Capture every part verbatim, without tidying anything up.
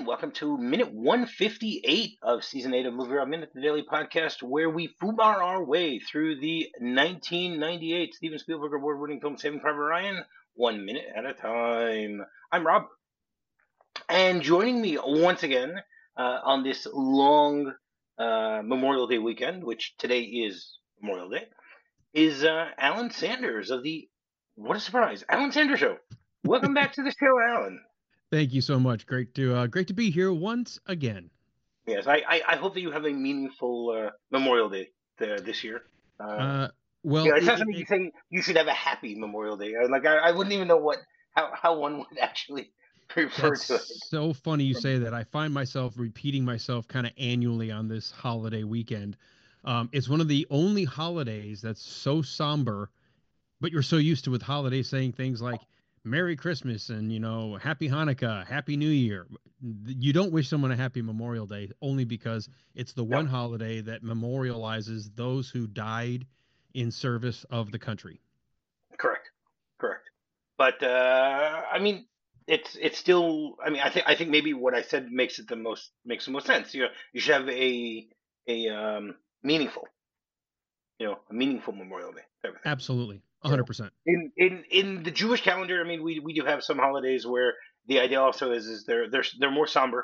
welcome to minute one fifty-eight of season eight of Movie Rob Minute, the daily podcast where we foobar our way through the nineteen ninety-eight Steven Spielberg award-winning film Saving Private Ryan, one minute at a time. I'm Rob, and joining me once again uh, on this long uh, Memorial Day weekend, which today is Memorial Day, is uh, Alan Sanders of the, what a surprise, Alan Sanders Show. Welcome back to the show, Alan. Thank you so much. Great to uh, great to be here once again. Yes, I, I, I hope that you have a meaningful uh, Memorial Day uh, this year. Uh, Uh, well, yeah, it's not it, something it, you say you should have a happy Memorial Day. Uh, Like I, I wouldn't even know what how, how one would actually refer that's to it. so funny you say that. I find myself repeating myself kind of annually on this holiday weekend. Um, it's one of the only holidays that's so somber, but you're so used to with holidays saying things like Merry Christmas and, you know, Happy Hanukkah, Happy New Year. You don't wish someone a happy Memorial Day only because it's the No, one holiday that memorializes those who died in service of the country. correct, correct. But uh, I mean, it's it's still. I mean, I think I think maybe what I said makes it the most makes the most sense. You know, you should have a a um, meaningful, you know, a meaningful Memorial Day type of thing. Absolutely. You know, one hundred percent. in in in the Jewish calendar, I mean, we we do have some holidays where the idea also is is they're they're they're more somber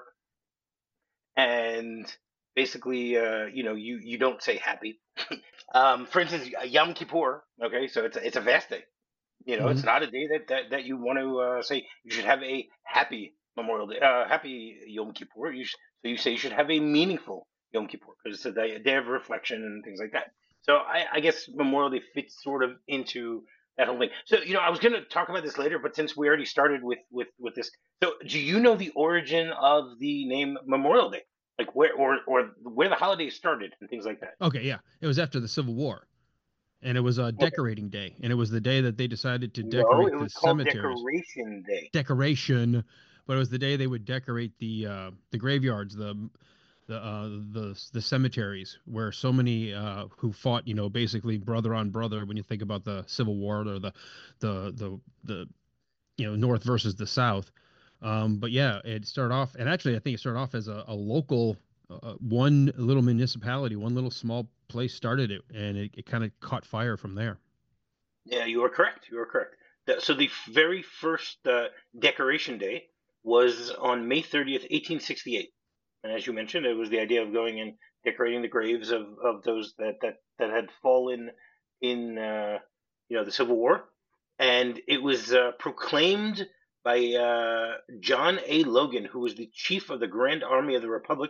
and basically, uh, you know, you you don't say happy. Um, for instance, Yom Kippur. Okay, so it's a, it's a fast day. You know, it's Hmm. not a day that that, that you want to uh, say you should have a happy Memorial Day, uh, happy Yom Kippur. You sh- so you say you should have a meaningful Yom Kippur because it's a day, a day of reflection and things like that. So I, I guess Memorial Day fits sort of into that whole thing. So you know, I was going to talk about this later, but since we already started with with with this, so do you know the origin of the name Memorial Day? Like where or or where the holiday started and things like that? Okay, yeah. It was after the Civil War, and it was a Okay. decorating day, and it was the day that they decided to No, it decorate the was called cemeteries. Decoration Day. Decoration, but it was the day they would decorate the uh, the graveyards, the the uh, the the cemeteries where so many uh, who fought, you know, basically brother on brother. When you think about the Civil War or the the the the you know North versus the South. Um, but yeah, it started off, and actually, I think it started off as a, a local, uh, one little municipality, one little small place started it, and it, it kind of caught fire from there. Yeah, you are correct. You are correct. The- So the f- very first uh, Decoration Day was on May thirtieth, eighteen sixty-eight. And as you mentioned, it was the idea of going and decorating the graves of, of those that, that, that had fallen in uh, you know the Civil War. And it was uh, proclaimed by uh, John A. Logan, who was the chief of the Grand Army of the Republic.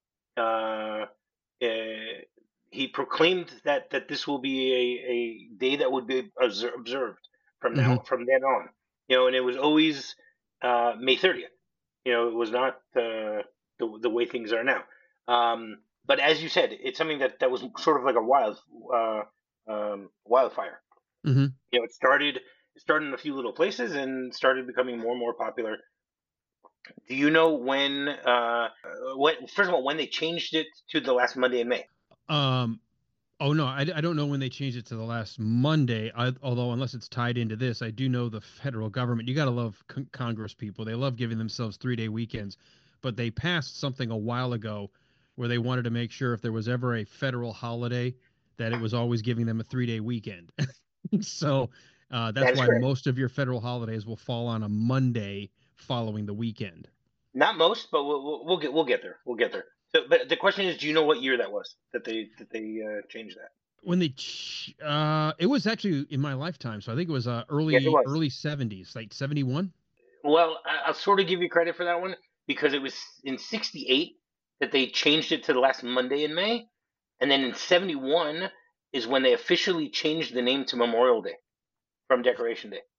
Uh, uh, he proclaimed that, that this will be a, a day that would be obser- observed from now Hmm. from then on. You know, and it was always uh, May thirtieth. You know, it was not uh, the the way things are now. Um, but as you said, it's something that, that was sort of like a wild uh, um, wildfire. Hmm. You know, it started it started in a few little places and started becoming more and more popular. Do you know when? Uh, when first of all, when they changed it to the last Monday in May? Um, oh no, I, I don't know when they changed it to the last Monday. I, although unless it's tied into this, I do know the federal government. You got to love con- Congress people. They love giving themselves three day weekends, but they passed something a while ago where they wanted to make sure if there was ever a federal holiday that it was always giving them a three day weekend. So uh, That that's is why correct. most of your federal holidays will fall on a Monday following the weekend. Not most, but we'll, we'll we'll get we'll get there. We'll get there. So, but the question is, do you know what year that was that they that they uh, changed that? When they ch- uh it was actually in my lifetime, so I think it was uh Yes, it early was. early seventies, like seventy-one. Well, I- I'll sort of give you credit for that one because it was in 'sixty-eight that they changed it to the last Monday in May, and then in 'seventy-one is when they officially changed the name to Memorial Day from Decoration Day.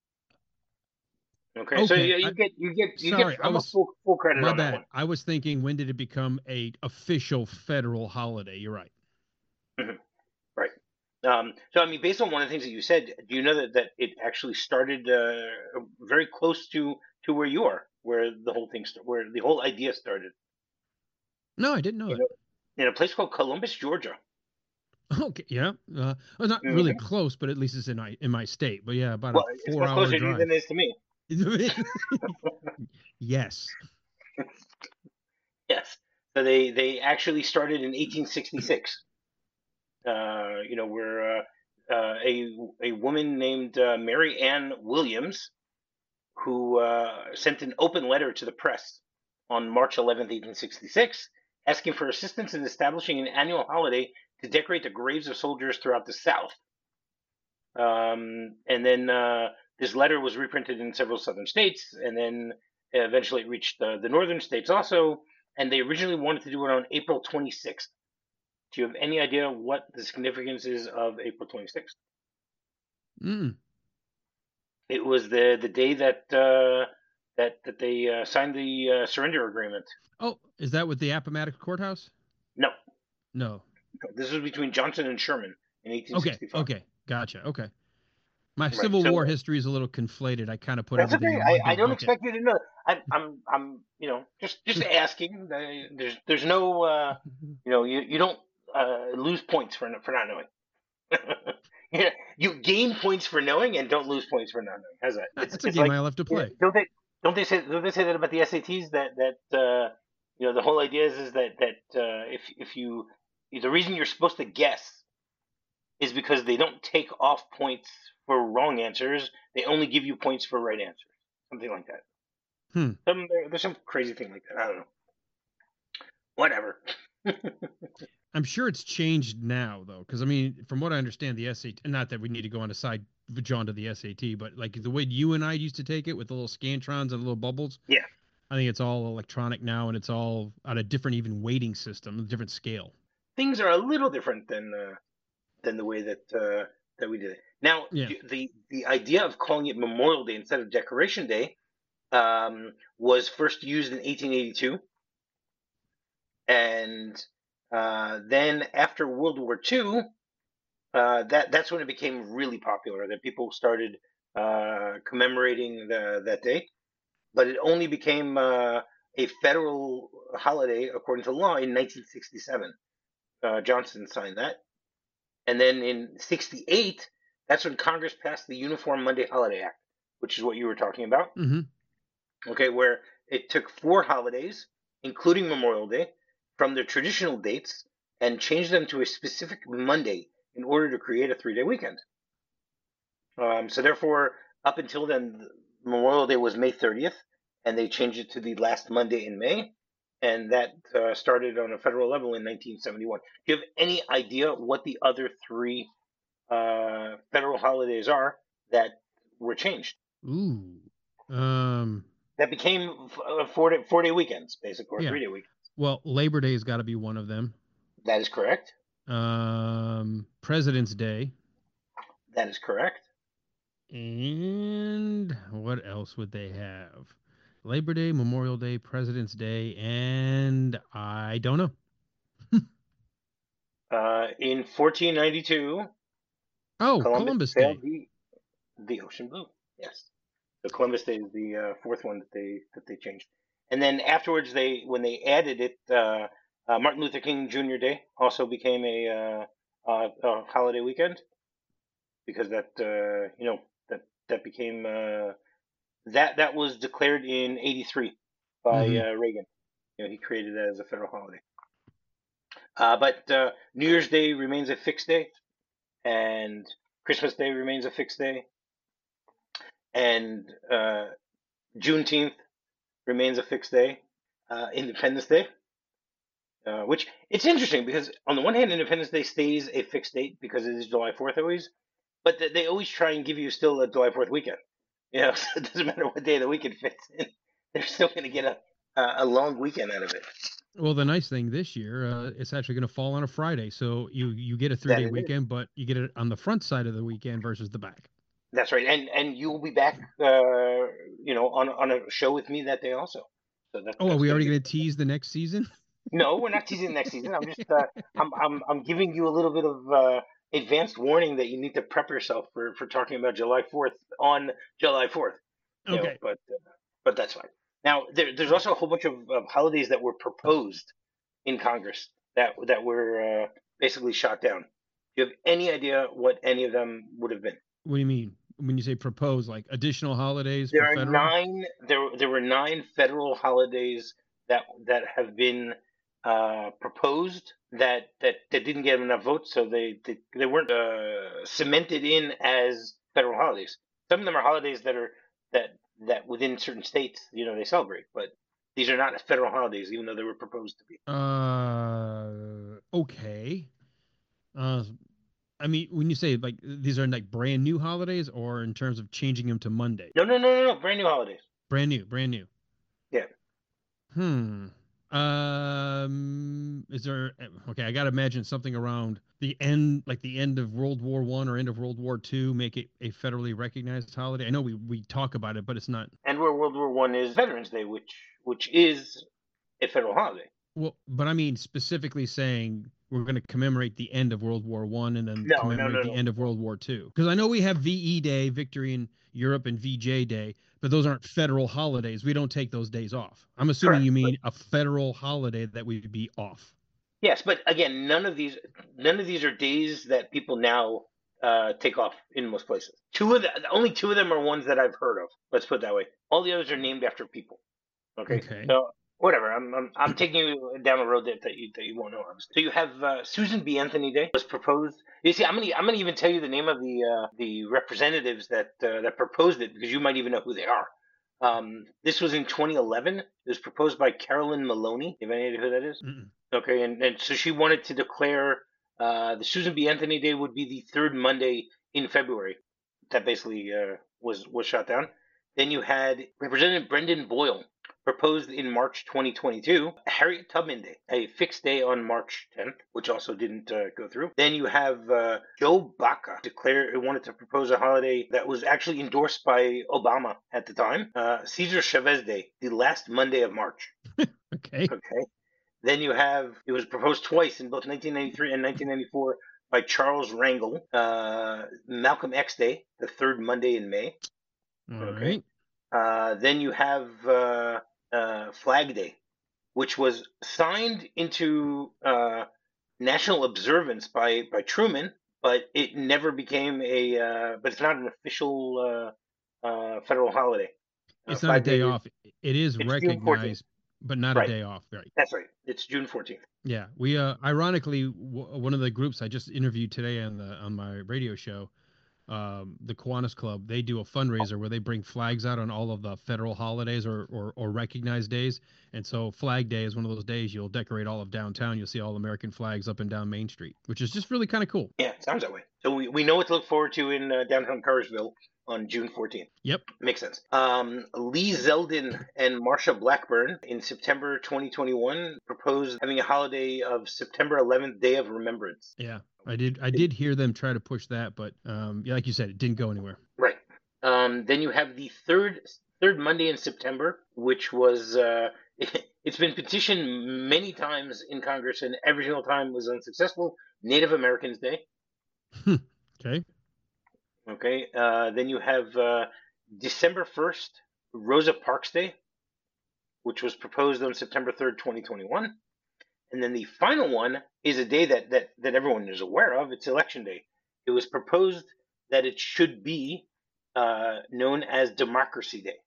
Okay, so Okay, yeah, you I get you get you get sorry, I almost was full full credit my on that bad. one. I was thinking, when did it become a official federal holiday? You're right. Mhm. Right. Um, so, I mean, based on one of the things that you said, do you know that, that it actually started uh, very close to, to where you are, where the whole thing, st- where the whole idea started? No, I didn't know You that. know, in a place called Columbus, Georgia. Okay, yeah. Uh, well, not really Hmm. close, but at least it's in my in my state. But yeah, about a Well, it's four much hour closer to you drive. than it is to me. Yes. Yes. So they they actually started in eighteen sixty-six. Uh, you know, where uh, uh, a a woman named uh, Mary Ann Williams, who uh, sent an open letter to the press on March eleventh, eighteen sixty-six, asking for assistance in establishing an annual holiday to decorate the graves of soldiers throughout the South. Um, and then uh, this letter was reprinted in several southern states, and then eventually it reached the, the northern states also. And they originally wanted to do it on April twenty-sixth. Do you have any idea what the significance is of April twenty-sixth? Mm. It was the the day that uh, that that they uh, signed the uh, surrender agreement. Oh, is that with the Appomattox Courthouse? No, No. this was between Johnson and Sherman in Okay. eighteen sixty-five. Okay. Gotcha. Okay. My Right. Civil So War history is a little conflated. I kind of put that's everything okay. in I, one I big don't bucket. expect you to know. I'm I'm I'm you know just just asking. There's there's no uh, you know you you don't uh, lose points for for not knowing. Yeah, you gain points for knowing and don't lose points for not knowing. How's that? It's That's a it's game like I love to you know, play. don't they don't they say don't they say that about the S A Ts that that uh, you know the whole idea is is that that uh, if if you the reason you're supposed to guess is because they don't take off points for wrong answers. They only give you points for right answers. Something like that. Hmm. Some there, there's some crazy thing like that. I don't know. Whatever. I'm sure it's changed now, though, because I mean, from what I understand, the S A T, not that we need to go on a side, John, to the S A T, but like the way you and I used to take it with the little scantrons and little bubbles, Yeah, I think it's all electronic now, and it's all on a different, even weighting system, a different scale. things are a little different than uh, than the way that uh, that we did it. Now, Yeah. the the idea of calling it Memorial Day instead of Decoration Day um, was first used in eighteen eighty-two, and uh, then after World War Two, uh, that that's when it became really popular. That people started uh, commemorating the, that day, but it only became uh, a federal holiday according to law in nineteen sixty-seven. Uh, Johnson signed that, and then in sixty-eight, that's when Congress passed the Uniform Monday Holiday Act, which is what you were talking about. Mm-hmm. Okay, where it took four holidays, including Memorial Day, from their traditional dates and changed them to a specific Monday in order to create a three day weekend. Um, so, therefore, up until then, Memorial Day was May thirtieth, and they changed it to the last Monday in May. And that uh, started on a federal level in nineteen seventy-one. Do you have any idea what the other three uh, federal holidays are that were changed? Ooh. Um. That became uh, four day, four day weekends, basically, or Yeah. three day weekends. Well, Labor Day's got to be one of them. That is correct. Um. President's Day. That is correct. And what else would they have? Labor Day, Memorial Day, President's Day, and I don't know. Uh, in fourteen ninety-two, Oh, Columbus Columbus sailed Day. the the ocean blue. Yes. So Columbus Day is the uh, fourth one that they that they changed. And then afterwards, they when they added it, uh, uh, Martin Luther King Junior Day also became a, uh, uh, a holiday weekend because that uh, you know that that became uh, that that was declared in eighty-three by Mm-hmm. uh, Reagan. You know, he created that as a federal holiday. Uh, but uh, New Year's Day remains a fixed day, and Christmas Day remains a fixed day, and uh, Juneteenth remains a fixed day. Uh, Independence Day, uh, which it's interesting because on the one hand, Independence Day stays a fixed date because it is July fourth always, but th- they always try and give you still a July fourth weekend. You know, so it doesn't matter what day of the week it fits in; they're still going to get a a long weekend out of it. Well, the nice thing this year, uh, it's actually going to fall on a Friday, so you you get a three That day it is. weekend, but you get it on the front side of the weekend versus the back. That's right, and and you will be back, uh, you know, on on a show with me that day also. So that Oh, are that's we going to already be going to tease the next season? no. We're not teasing next season. I'm just uh, I'm I'm I'm giving you a little bit of uh, advanced warning that you need to prep yourself for for talking about July fourth on July fourth. You know, Okay. but uh, but that's fine. Now there, there's also a whole bunch of, of holidays that were proposed in Congress that that were uh, basically shot down. Do you have any idea what any of them would have been? What do you mean when you say propose? Like additional holidays There for are federal? nine. There there were nine federal holidays that that have been uh, proposed that, that that didn't get enough votes, so they they, they weren't uh, cemented in as federal holidays. Some of them are holidays that are that that within certain states, you know, they celebrate, but these are not federal holidays, even though they were proposed to be. Uh, okay. Uh, I mean, when you say like these are like brand new holidays, or in terms of changing them to Monday? No, no, no, no, no, brand new holidays. Brand new, brand new. Yeah. Hmm. Um, is there okay, I gotta imagine something around the end, like the end of World War One or end of World War Two, make it a federally recognized holiday. I know we we talk about it, but it's not. And where World War One is Veterans Day, which which is a federal holiday. Well, but I mean specifically saying we're going to commemorate the end of World War One and then No, no, commemorate no, the no. end of World War Two. Because I know we have V E Day, Victory in Europe, and V J Day, but those aren't federal holidays. We don't take those days off. I'm assuming Correct. you But mean a federal holiday that we would be off. yes, but again, none of these none of these are days that people now uh, take off in most places. Two of the only two of them are ones that I've heard of. Let's put it that way. All the others are named after people. Okay, Okay. so whatever. I'm I'm, I'm taking you down a road that, that you that you won't know. So you have uh, Susan B. Anthony Day was proposed. You see, I'm gonna I'm gonna even tell you the name of the uh, the representatives that uh, that proposed it, because you might even know who they are. Um, this was in twenty eleven. It was proposed by Carolyn Maloney. You have any idea who that is? Mm-mm. Okay, and, and so she wanted to declare uh, the Susan B. Anthony Day would be the third Monday in February. That basically uh, was was shot down. Then you had Representative Brendan Boyle proposed in March twenty twenty-two Harriet Tubman Day, a fixed day on March tenth, which also didn't uh, go through. Then you have uh, Joe Baca declare wanted to propose a holiday that was actually endorsed by Obama at the time, uh, Cesar Chavez Day, the last Monday of March. Okay. Okay. Then you have, it was proposed twice in both nineteen ninety-three and nineteen ninety-four by Charles Rangel, uh, Malcolm X Day, the third Monday in May. All Okay. right. Uh, then you have uh, uh, Flag Day, which was signed into uh, national observance by, by Truman, but it never became a, uh, but it's not an official uh, uh, federal holiday. Uh, It's not a Flag Day day is, off. It is it's June fourteenth. recognized, but not a Right. day off. Right. That's right. It's June fourteenth. Yeah. We uh ironically w- one of the groups I just interviewed today on the on my radio show, um, the Kiwanis Club, they do a fundraiser where they bring flags out on all of the federal holidays or, or, or recognized days. And so Flag Day is one of those days you'll decorate all of downtown. You'll see all American flags up and down Main Street, which is just really kind of cool. Yeah, it sounds that way. So we, we know what to look forward to in uh, downtown Carsville on June fourteenth. Yep. Makes sense. Um, Lee Zeldin and Marsha Blackburn in September twenty twenty-one proposed having a holiday of September eleventh, Day of Remembrance. Yeah, I did. I did hear them try to push that, but um, yeah, like you said, it didn't go anywhere. Right. Um, then you have the third third Monday in September, which was uh, it's been petitioned many times in Congress, and every single time was unsuccessful. Native Americans Day. Okay. Okay. Uh, then you have uh, December first, Rosa Parks Day, which was proposed on September third, twenty twenty-one. And then the final one is a day that, that, that everyone is aware of. It's Election Day. It was proposed that it should be uh, known as Democracy Day.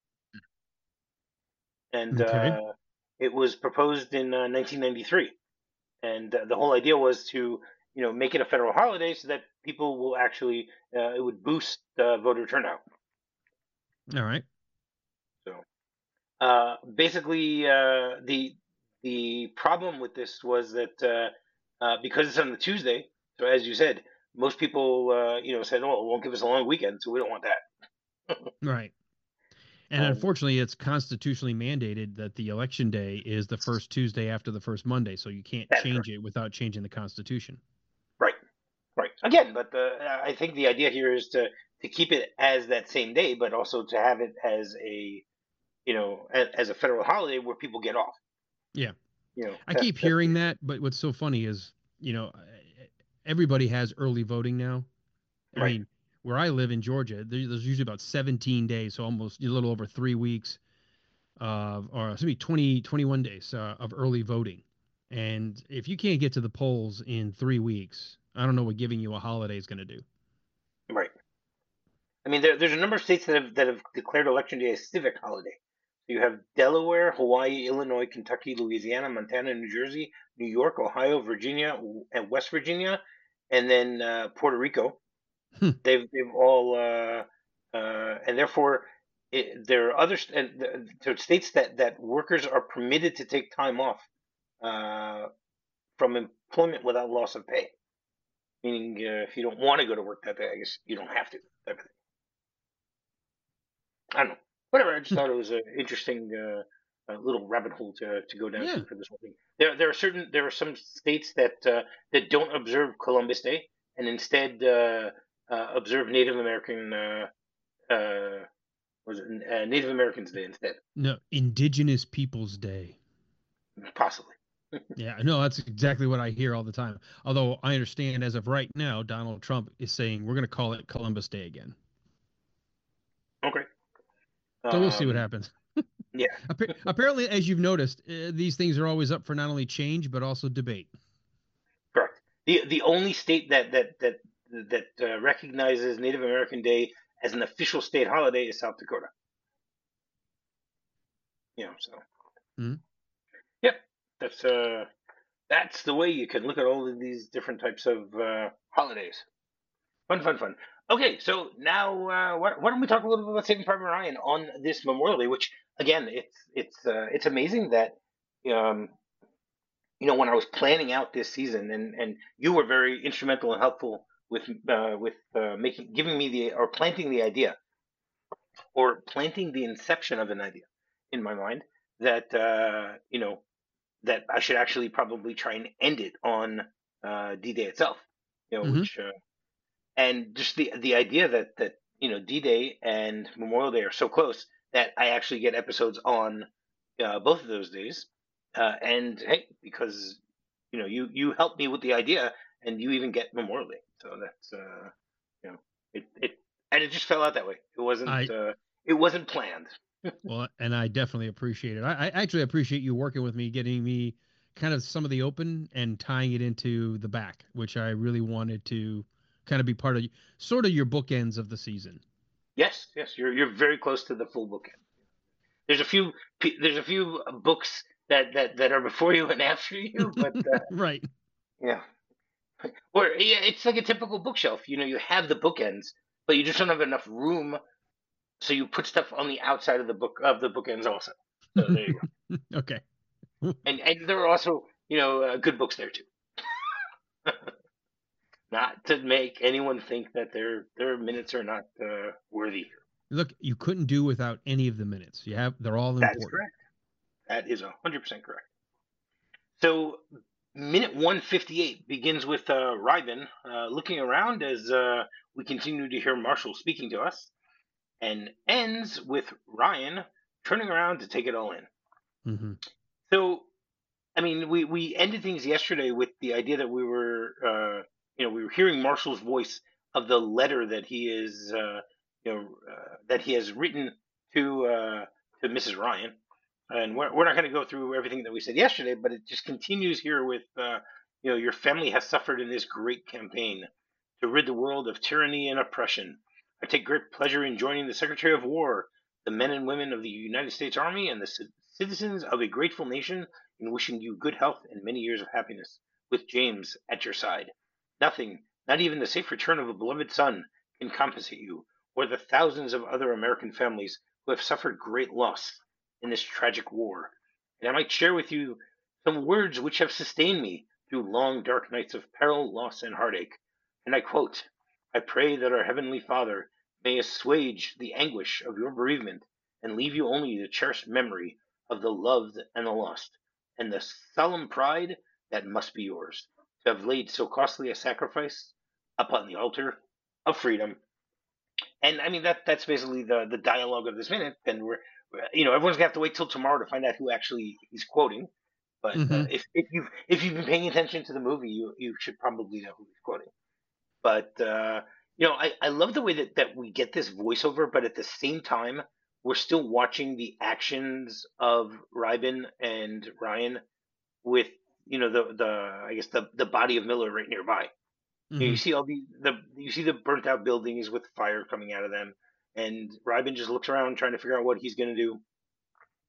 And Okay. uh, it was proposed in uh, nineteen ninety-three. And uh, the whole idea was to, you know, make it a federal holiday so that people will actually, uh, it would boost uh, voter turnout. All right. So uh, basically, uh, the the problem with this was that uh, uh, because it's on the Tuesday, so as you said, most people, uh, you know, said, "Oh, it won't give us a long weekend, so we don't want that." Right. And Um, unfortunately, it's constitutionally mandated that the election day is the first Tuesday after the first Monday, so you can't that's change correct. it without changing the Constitution. Right, right. Again, but the, I think the idea here is to to keep it as that same day, but also to have it as a, you know, as, as a federal holiday where people get off. Yeah. You know, I that, keep that's hearing that, but what's so funny is, you know, everybody has early voting now. I right. mean, where I live in Georgia, there- there's usually about seventeen days, so almost a little over three weeks of, or excuse me, twenty, twenty-one days uh, of early voting. And if you can't get to the polls in three weeks, I don't know what giving you a holiday is going to do. Right. I mean, there, there's a number of states that have that have declared Election Day a civic holiday. You have Delaware, Hawaii, Illinois, Kentucky, Louisiana, Montana, New Jersey, New York, Ohio, Virginia, and West Virginia, and then uh, Puerto Rico. Hmm. They've they've all uh, uh, and therefore it, there are other st- and the, so states that that workers are permitted to take time off uh, from employment without loss of pay. Meaning, uh, if you don't want to go to work that day, I guess you don't have to. Type of thing. I don't know. Whatever. I just thought it was an interesting uh, uh, little rabbit hole to to go down Yeah. to for this whole thing. There there are certain there are some states that uh, that don't observe Columbus Day and instead uh, uh, observe Native American uh, uh, was it uh, Native Americans Day instead, No, Indigenous Peoples Day. possibly. Yeah, no, that's exactly what I hear all the time. Although I understand as of right now, Donald Trump is saying we're going to call it Columbus Day again. Okay. So we'll see what Um, happens. yeah, Appa- Apparently, as you've noticed, uh, these things are always up for not only change but also debate. correct. The the only state that that that that uh, recognizes Native American Day as an official state holiday is South Dakota. You know, so Mhm. yep, that's uh that's the way you can look at all of these different types of uh, holidays. Fun, fun, fun. Okay, so now uh, why, why don't we talk a little bit about Saving Private Ryan on this Memorial Day? Which again, it's it's uh, it's amazing that um, you know when I was planning out this season, and and you were very instrumental and helpful with uh, with uh, making giving me the or planting the idea or planting the inception of an idea in my mind that uh, you know that I should actually probably try and end it on uh, D-Day itself. You know, Mhm. which uh, and just the the idea that that you know D-Day and Memorial Day are so close that I actually get episodes on uh, both of those days. Uh, and hey, because you know you you helped me with the idea, and you even get Memorial Day, so that's uh, you know it it and it just fell out that way. It wasn't I uh, it wasn't planned. well, and I definitely appreciate it. I, I actually appreciate you working with me, getting me kind of some of the open and tying it into the back, which I really wanted to kind of be part of, sort of your bookends of the season. Yes, yes, you're you're very close to the full bookend. There's a few there's a few books that that that are before you and after you, but uh, Right. yeah. Or yeah, it's like a typical bookshelf. You know, you have the bookends, but you just don't have enough room, so you put stuff on the outside of the book of the bookends also. So there you go. Okay. And and there are also you know uh, good books there too. Not to make anyone think that their their minutes are not uh, worthy. Look, you couldn't do without any of the minutes. You have, they're all That is important. correct. That is a hundred percent correct. So minute one fifty-eight begins with uh, Ryben uh, looking around as uh, we continue to hear Marshall speaking to us, and ends with Ryan turning around to take it all in. Hmm. So, I mean, we, we ended things yesterday with the idea that we were, uh, you know, we were hearing Marshall's voice of the letter that he is, uh, you know, uh, that he has written to uh, to Missus Ryan. And we're, we're not going to go through everything that we said yesterday, but it just continues here with, uh, you know, your family has suffered in this great campaign to rid the world of tyranny and oppression. I take great pleasure in joining the Secretary of War, the men and women of the United States Army, and the c- citizens of a grateful nation in wishing you good health and many years of happiness, with James at your side. Nothing, not even the safe return of a beloved son, can compensate you, or the thousands of other American families who have suffered great loss in this tragic war. And I might share with you some words which have sustained me through long, dark nights of peril, loss, and heartache. And I quote, I pray that our Heavenly Father may assuage the anguish of your bereavement and leave you only the cherished memory of the loved and the lost, and the solemn pride that must be yours to have laid so costly a sacrifice upon the altar of freedom. And I mean that that's basically the the dialogue of this minute. And we're you know everyone's gonna have to wait till tomorrow to find out who actually he's quoting. But uh, Hmm. if if you if you've been paying attention to the movie, you you should probably know who he's quoting. But uh, you know, I, I love the way that, that we get this voiceover, but at the same time, we're still watching the actions of Ryben and Ryan with you know the the I guess the the body of Miller right nearby. You, know, you Hmm. see all the the you see the burnt out buildings with fire coming out of them, and Ryben just looks around trying to figure out what he's going to do.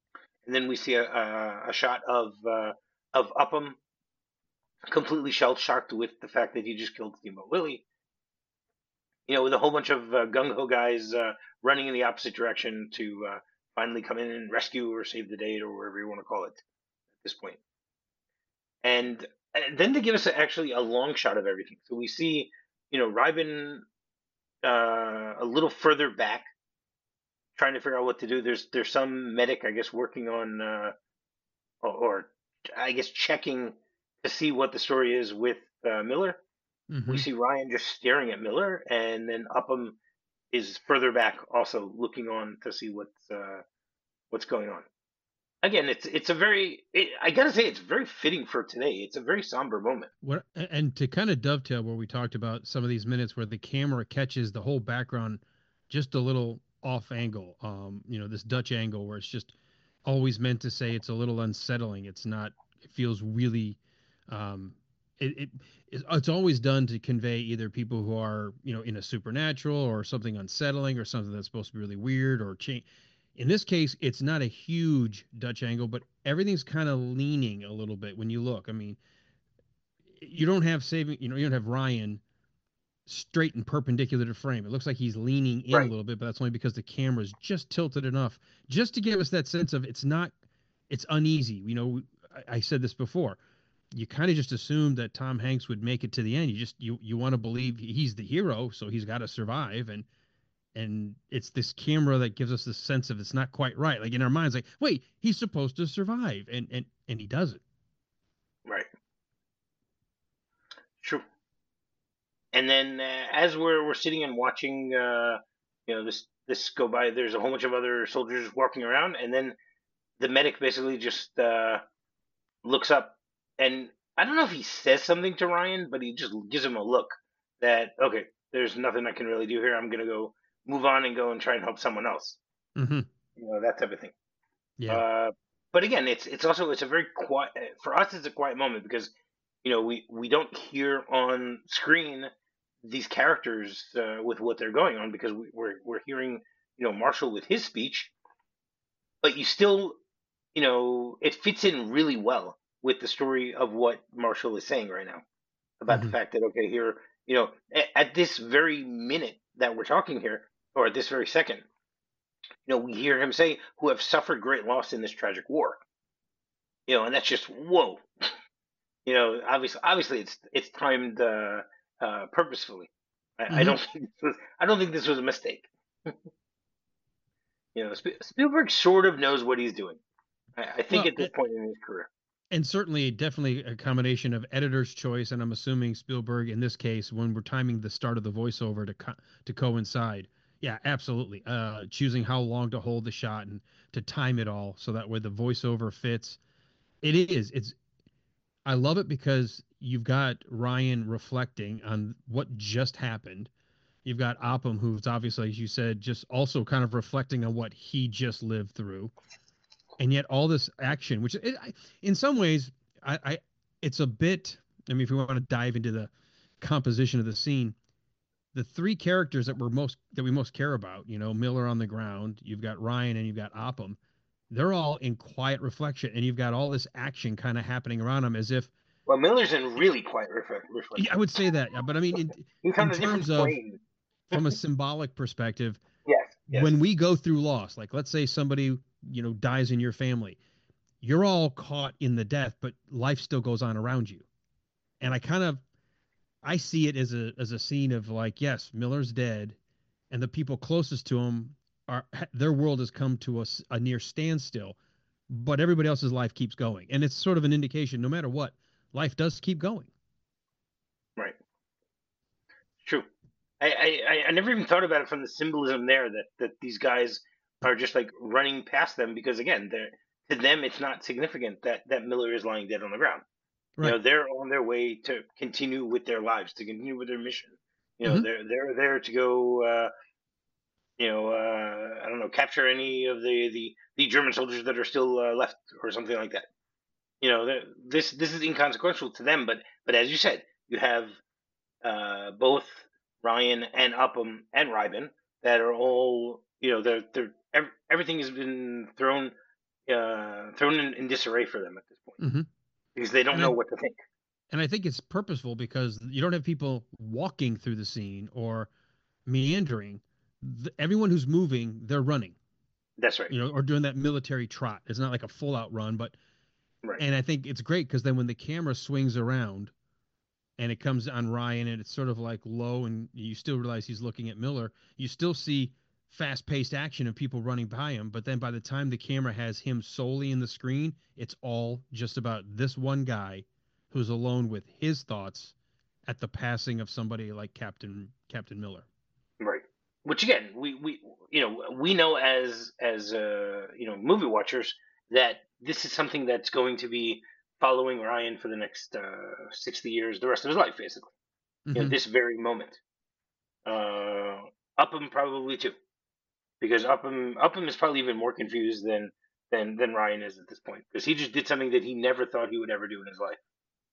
and then we see a a, a shot of uh, of Upham completely shell shocked with the fact that he just killed Steamboat Willie. You know, with a whole bunch of uh, gung ho guys uh, running in the opposite direction to uh, finally come in and rescue or save the day or whatever you want to call it at this point. And uh, then to give us a, actually a long shot of everything. So we see, you know, Ryben uh, a little further back, trying to figure out what to do. There's there's some medic, I guess, working on uh, or, or I guess checking to see what the story is with uh, Miller. We Mm-hmm. see Ryan just staring at Miller, and then Upham is further back, also looking on to see what's uh, what's going on. Again, it's it's a very it, I gotta say it's very fitting for today. It's a very somber moment. What and to kind of dovetail where we talked about some of these minutes where the camera catches the whole background just a little off angle. Um, you know, this Dutch angle where it's just always meant to say it's a little unsettling. It's not. It feels really. Um, it, it it's it's always done to convey either people who are you know in a supernatural or something unsettling or something that's supposed to be really weird or change. In this case, it's not a huge Dutch angle, but everything's kind of leaning a little bit when you look. I mean, you don't have saving, you know, you don't have Ryan straight and perpendicular to frame. It looks like he's leaning in a Right. little bit, but that's only because the camera's just tilted enough just to give us that sense of it's not, it's uneasy. You know, I, I said this before. You kind of just assumed that Tom Hanks would make it to the end. You just you you want to believe he's the hero, so he's got to survive, and and it's this camera that gives us this sense of it's not quite right. Like in our minds, like wait, he's supposed to survive, and and and he doesn't. Right. True. And then uh, as we're we're sitting and watching, uh, you know, this this go by, there's a whole bunch of other soldiers walking around, and then the medic basically just uh, looks up, and I don't know if he says something to Ryan, but he just gives him a look that okay, there's nothing I can really do here. I'm gonna go move on and go and try and help someone else. Mm-hmm. You know, that type of thing. Yeah. Uh, but again, it's it's also it's a very quiet for us. It's a quiet moment because you know we we don't hear on screen these characters uh, with what they're going on because we, we're we're hearing you know Marshall with his speech, but you still you know it fits in really well with the story of what Marshall is saying right now about the Mm-hmm. fact that okay here you know at, at this very minute that we're talking here or at this very second you know we hear him say who have suffered great loss in this tragic war you know and that's just whoa you know obviously obviously it's it's timed uh, uh, purposefully I, I Mm-hmm. don't think this was I don't think this was a mistake you know Sp- Spielberg sort of knows what he's doing I, I think Well, at this point in his career and certainly, definitely a combination of editor's choice, and I'm assuming Spielberg in this case, when we're timing the start of the voiceover to co- to coincide. Yeah, absolutely. Uh, choosing how long to hold the shot and to time it all so that way the voiceover fits. It is. It's. I love it because you've got Ryan reflecting on what just happened. You've got Oppum, who's obviously, as you said, just also kind of reflecting on what he just lived through, and yet all this action, which it, I, in some ways, I, I, it's a bit. I mean, if we want to dive into the composition of the scene, the three characters that we're most that we most care about, you know, Miller on the ground, you've got Ryan, and you've got Oppum. They're all in quiet reflection, and you've got all this action kind of happening around them, as if well Miller's in really quiet reflect- yeah, I reflection would say that. Yeah, but I mean, in he's in on a different terms of plane from a symbolic perspective, yes yes when we go through loss, like let's say somebody you know dies in your family, you're all caught in the death, but life still goes on around you. And I kind of I see it as a as a scene of like, yes, Miller's dead, and the people closest to him are their world has come to a a near standstill, but everybody else's life keeps going, and it's sort of an indication, no matter what, life does keep going. right true I, I I never even thought about it from the symbolism there that that these guys are just like running past them because again they're to them it's not significant that that Miller is lying dead on the ground. You know Right. they're on their way to continue with their lives, to continue with their mission. You know Mm-hmm. they're they're there to go. Uh, you know uh, I don't know capture any of the the the German soldiers that are still uh, left or something like that. You know they're- this this is inconsequential to them, but but as you said, you have uh, both Ryan and Upham and Ryben that are all you know they're they're ev- everything has been thrown uh, thrown in, in disarray for them at this point Mm-hmm. because they don't And know I what to think. and I think it's purposeful because you don't have people walking through the scene or meandering. The, everyone who's moving, they're running, That's right. you know, or doing that military trot. It's not like a full out run, but Right. and I think it's great because then when the camera swings around and it comes on Ryan and it's sort of like low and you still realize he's looking at Miller, you still see fast paced action and people running by him. But then by the time the camera has him solely in the screen, it's all just about this one guy who's alone with his thoughts at the passing of somebody like Captain Captain Miller. Right. Which again, we, we you know we know as as uh, you know movie watchers that this is something that's going to be following Ryan for the next uh, sixty years, the rest of his life, basically. You know, Mm-hmm. this very moment. Uh, Upham probably too, because Upham Upham is probably even more confused than than than Ryan is at this point, because he just did something that he never thought he would ever do in his life.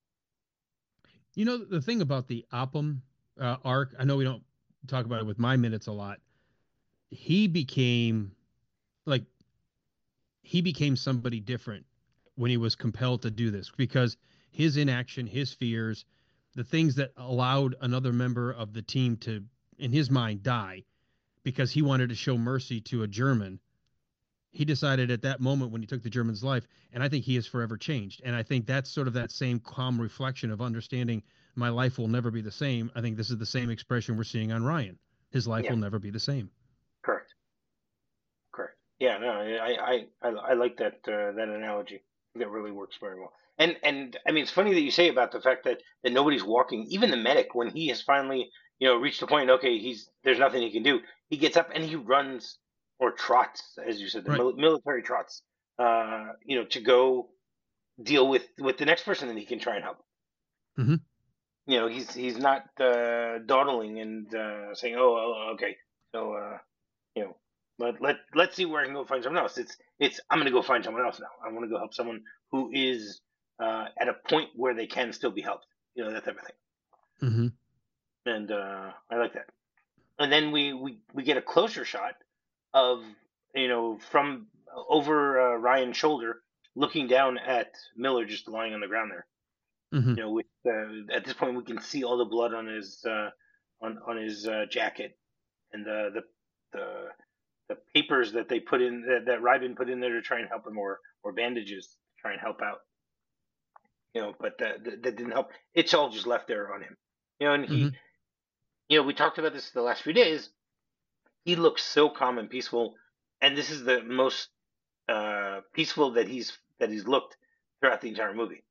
You know the thing about the Oppum uh, arc. I know we don't talk about it with my minutes a lot. He became like he became somebody different when he was compelled to do this because his inaction, his fears, the things that allowed another member of the team to, in his mind, die because he wanted to show mercy to a German. He decided at that moment when he took the German's life, and I think he has forever changed. And I think that's sort of that same calm reflection of understanding my life will never be the same. I think this is the same expression we're seeing on Ryan. His life Yeah, will never be the same. correct, correct. Yeah, no, I I I, I like that uh, that analogy. That really works very well. And and I mean, it's funny that you say about the fact that that nobody's walking. Even the medic, when he has finally you know reached the point, okay, he's there's nothing he can do. He gets up and he runs or trots, as you said, the Right. mil- military trots. Uh, you know, to go deal with with the next person that he can try and help. Mm-hmm. You know, he's he's not uh, dawdling and uh, saying, "Oh, oh, okay, so uh, you know, let let let's see where I can go find someone else." It's it's I'm going to go find someone else now. I want to go help someone who is uh, at a point where they can still be helped. You know, that type of thing. Mm-hmm. And uh, I like that. And then we we we get a closer shot of you know from over uh, Ryan's shoulder, looking down at Miller just lying on the ground there. Mm-hmm. You know, with uh, at this point we can see all the blood on his uh, on on his uh, jacket and the the the the papers that they put in that, that Ryben put in there to try and help him, or or bandages to try and help out. You know, but that, that, that didn't help. It's all just left there on him. You know, and Mm-hmm. he, you know, we talked about this the last few days. He looks so calm and peaceful, and this is the most uh, peaceful that he's that he's looked throughout the entire movie.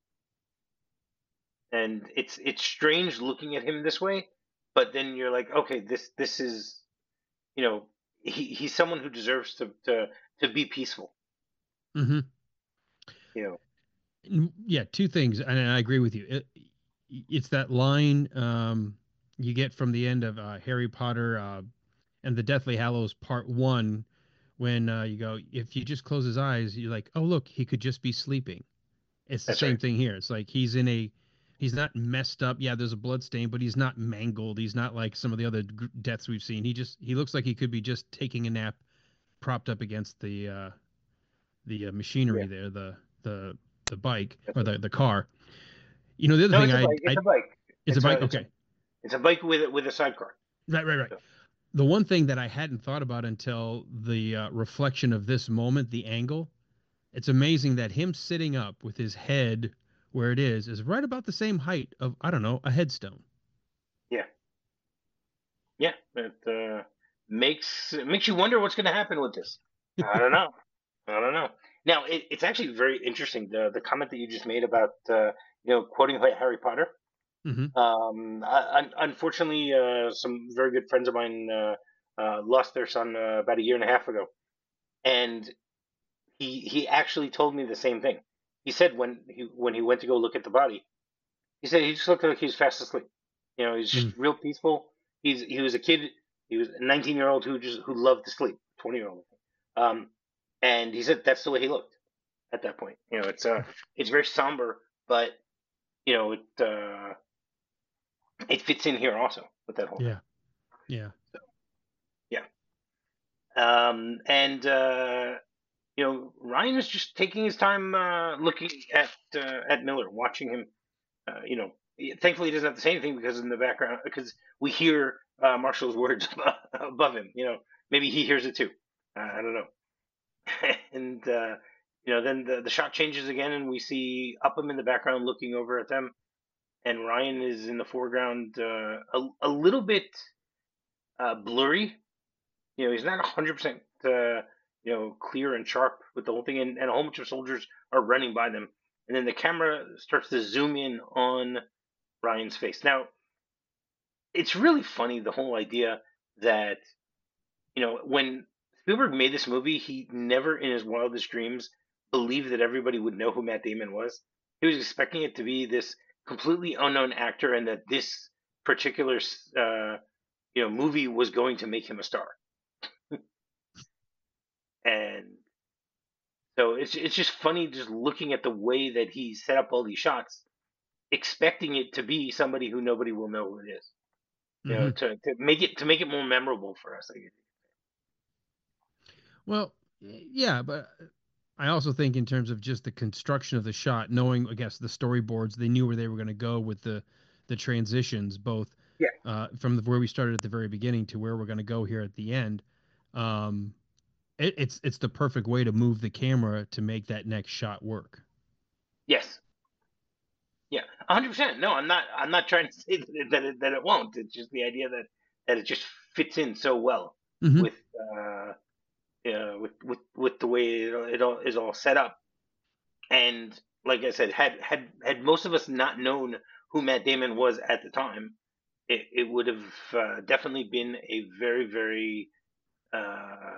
And it's it's strange looking at him this way, but then you're like, okay, this this is you know he he's someone who deserves to to to be peaceful. Mm-hmm. You know, Yeah, two things, and I agree with you. It, it's that line um, you get from the end of uh, Harry Potter uh, and the Deathly Hallows Part One, when uh, you go, if you just close his eyes, you're like, oh look, he could just be sleeping. It's the that's same right. thing here. It's like he's in a, he's not messed up. Yeah, there's a blood stain, but he's not mangled. He's not like some of the other g- deaths we've seen. He just he looks like he could be just taking a nap, propped up against the uh, the uh, Yeah, machinery there, the the the bike that's or right. the the car. You know, the other No, thing it's a I bike. It's I a bike. it's a It's a bike. it's a Okay, it's a bike with with a sidecar. right, right, right. So, The one thing that I hadn't thought about until the uh, reflection of this moment, the angle. It's amazing that him sitting up with his head where it is is right about the same height of I don't know a headstone. yeah, yeah. It uh, makes it makes you wonder what's going to happen with this. I don't know. I don't know. Now, it, it's actually very interesting the the comment that you just made about uh, you know quoting Harry Potter. Hmm. Um, I, un- unfortunately, uh, some very good friends of mine uh, uh, lost their son uh, about a year and a half ago, and he he actually told me the same thing. He said when he when he went to go look at the body, he said he just looked like he was fast asleep. You know, he's Mm. just real peaceful. He's he was a kid. He was a nineteen year old who just who loved to sleep. Twenty year old. Um, and he said that's the way he looked at that point. You know, it's uh it's very somber, but you know it uh it fits in here also with that whole thing. Yeah, yeah. So yeah. Um, and uh, you know, Ryan is just taking his time uh, looking at uh, at Miller, watching him. Uh, you know, thankfully he doesn't have to say anything because in the background, because we hear uh, Marshall's words above him. You know, maybe he hears it too. Uh, I don't know. and uh, you know, then the the shot changes again, and we see Upham in the background looking over at them, and Ryan is in the foreground, uh, a a little bit uh, blurry. You know, he's not a hundred percent, uh, you know, clear and sharp with the whole thing, and, and a whole bunch of soldiers are running by them, and then the camera starts to zoom in on Ryan's face. Now, it's really funny the whole idea that you know when Spielberg made this movie, he never in his wildest dreams believed that everybody would know who Matt Damon was. He was expecting it to be this completely unknown actor, and that this particular uh, you know movie was going to make him a star. And so it's it's just funny just looking at the way that he set up all these shots, expecting it to be somebody who nobody will know who it is. You know, Hmm. to, to make it to make it more memorable for us. I guess. Well, yeah, but I also think in terms of just the construction of the shot, knowing, I guess, the storyboards, they knew where they were going to go with the the transitions, both Yeah. uh, from the, where we started at the very beginning to where we're going to go here at the end. Um, it, it's it's the perfect way to move the camera to make that next shot work. Yes. Yeah. A hundred percent. No, I'm not. I'm not trying to say that it, that it, that it won't. It's just the idea that that it just fits in so well Hmm. with uh, uh with with with the way it, it all is all set up. And like I said, had had had most of us not known who Matt Damon was at the time, it, it would have uh, definitely been a very very uh,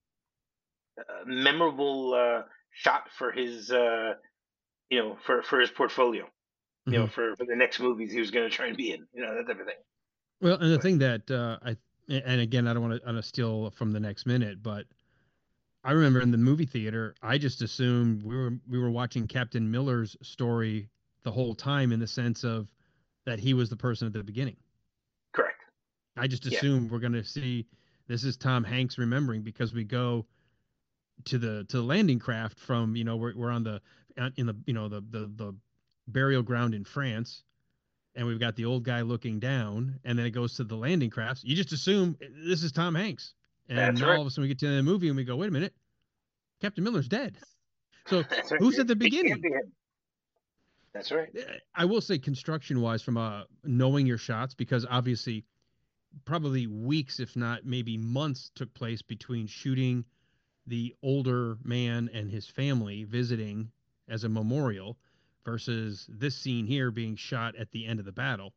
uh, memorable uh, shot for his uh, you know for for his portfolio. You know, Hmm. for, for the next movies he was going to try and be in. You know, that type of thing. Well, and the But thing that uh, I and again, I don't want to, I want to steal from the next minute, but I remember in the movie theater, I just assumed we were we were watching Captain Miller's story the whole time in the sense of that he was the person at the beginning. correct. I just Yeah. assumed we're going to see this is Tom Hanks remembering because we go to the to the landing craft from, you know, we're we're on the in the, you know, the the the burial ground in France, and we've got the old guy looking down, and then it goes to the landing crafts. You just assume this is Tom Hanks. And That's now right. all of a sudden we get to the movie and we go, wait a minute, Captain Miller's dead. So That's right. who's at It, the it can't beginning? be him. That's right. I will say construction wise, from uh, knowing your shots, because obviously probably weeks, if not maybe months, took place between shooting the older man and his family visiting as a memorial versus this scene here being shot at the end of the battle.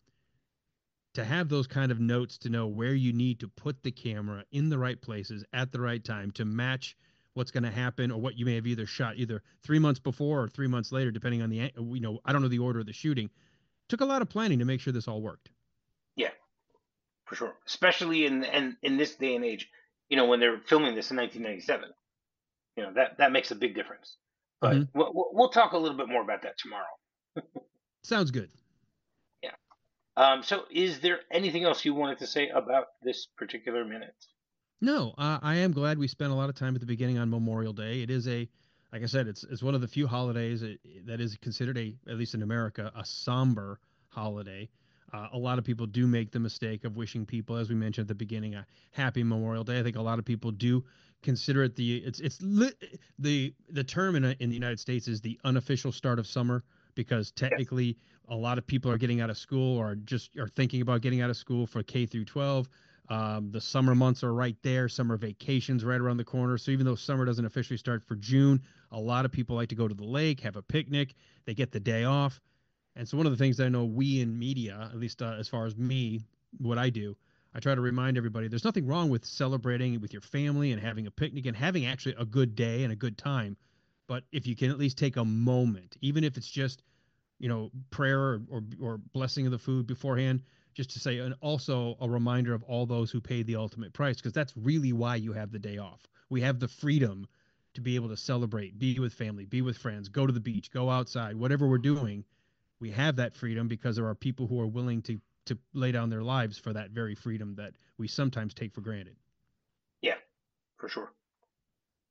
To have those kind of notes to know where you need to put the camera in the right places at the right time to match what's going to happen or what you may have either shot either three months before or three months later, depending on the, you know, I don't know the order of the shooting. Took a lot of planning to make sure this all worked. Yeah, for sure. Especially in and in this day and age, you know, when they're filming this in nineteen ninety-seven, you know that that makes a big difference. But Hmm. we'll, we'll we'll talk a little bit more about that tomorrow. Sounds good. Yeah. Um. So, is there anything else you wanted to say about this particular minute? No, uh, I am glad we spent a lot of time at the beginning on Memorial Day. It is a, like I said, it's it's one of the few holidays that that is considered a, at least in America, a somber holiday. Uh, a lot of people do make the mistake of wishing people, as we mentioned at the beginning, a happy Memorial Day. I think a lot of people do consider it the it's it's li- the the term in a, in the United States is the unofficial start of summer because Yes, technically a lot of people are getting out of school or just are thinking about getting out of school for K through twelve. Um, the summer months are right there. Summer vacations right around the corner. So even though summer doesn't officially start for June, a lot of people like to go to the lake, have a picnic. They get the day off. And so one of the things that I know we in media, at least uh, as far as me, what I do, I try to remind everybody there's nothing wrong with celebrating with your family and having a picnic and having actually a good day and a good time. But if you can at least take a moment, even if it's just, you know, prayer or, or, or blessing of the food beforehand, just to say, and also a reminder of all those who paid the ultimate price, because that's really why you have the day off. We have the freedom to be able to celebrate, be with family, be with friends, go to the beach, go outside, whatever we're doing. We have that freedom because there are people who are willing to to lay down their lives for that very freedom that we sometimes take for granted. yeah, for sure.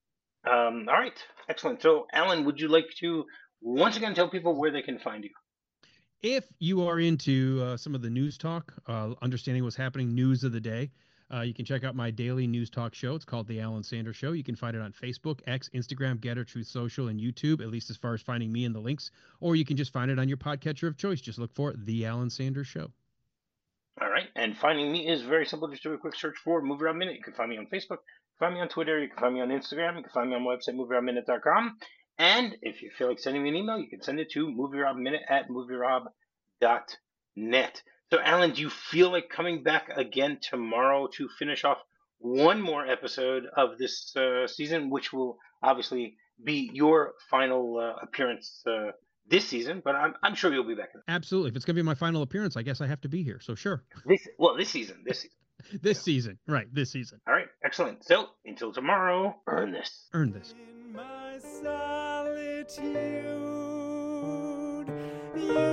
Um, all right, excellent. So, Alan, would you like to once again tell people where they can find you? If you are into uh, some of the news talk, uh, understanding what's happening, news of the day, uh, you can check out my daily news talk show. It's called The Alan Sanders Show. You can find it on Facebook, X, Instagram, Getter, Truth Social, and YouTube, at least as far as finding me and the links. Or you can just find it on your podcatcher of choice. Just look for The Alan Sanders Show. All right, and finding me is very simple. Just do a quick search for Movie Rob Minute. You can find me on Facebook, you can find me on Twitter, you can find me on Instagram, you can find me on my website, movie rob minute dot com. And if you feel like sending me an email, you can send it to movierobminute at movierob dot net. So, Alan, do you feel like coming back again tomorrow to finish off one more episode of this uh, season, which will obviously be your final uh, appearance uh, this season? But I'm, I'm sure you'll be back. Absolutely. If it's going to be my final appearance, I guess I have to be here. So, sure. This, well, this season. This season. This season. Right. This season. All right. Excellent. So, until tomorrow, earn this. Earn this. In my solitude, you